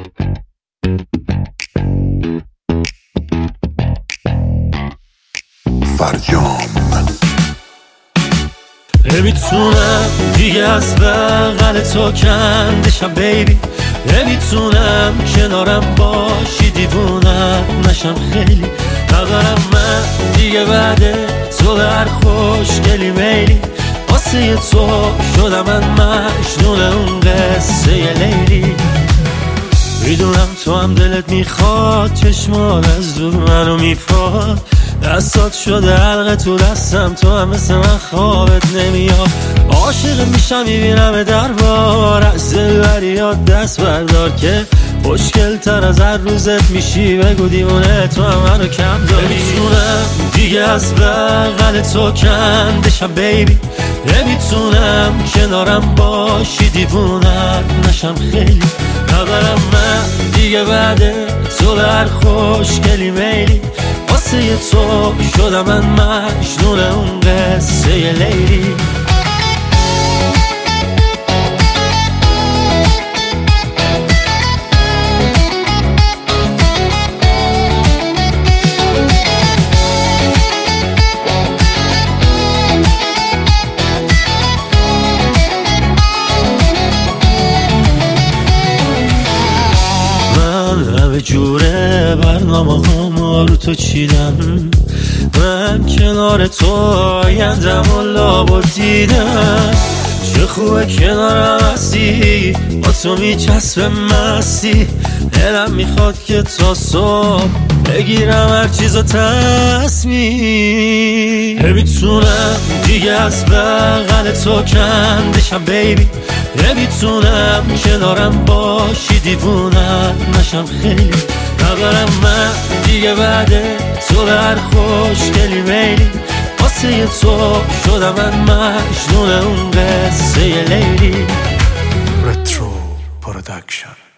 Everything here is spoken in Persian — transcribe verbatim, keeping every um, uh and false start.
فرجام نمیتونم دیگه از بغل تو کندشم بیبی، نمیتونم کنارم باشی دیوونت نشم خیلی، ندارم من دیگه بعد تو به هر خوشگلی میلی، واسه تو شدم من مجنون اون قصه لیلی. میدونم تو هم دلت میخواد، چشمات از دور منو میفاد، دستات شده حلقه تو دستم، تو هم مثل من خوابت نمیاد. عاشق میشم میبینم دربار، از دلبریات دست بردار که خوشگل تر از هر روزت میشی، بگو دیوونه تو هم منو کم داری. نمیتونم دیگه از بغل تو کندشم بیبی، نمیتونم کنارم باشی دیوونت نشم خیلی، ندارم من دیگه بعد تو به هر خوشگلی میلی، واسه تو شدم من مجنون اون قصه لیلی. همه جوره برنامه ها رو تو چیدم، من کنار تو آیندم و لابد دیدم، چه خوبه کنارم هستی، با تو میچسبه مستی، دلم میخواد که تا صبح بگیرم هر چیزو تصمیم. نمیتونم دیگه از بغل تو کندشم بیبی، نمیتونم کنارم باشی دیوونت نشم خیلی، ندارم من دیگه بعد تو به هر خوشگلی میلی، واسه تو شدم من مجنون اون قصه لیلی. رترو پروداکشن.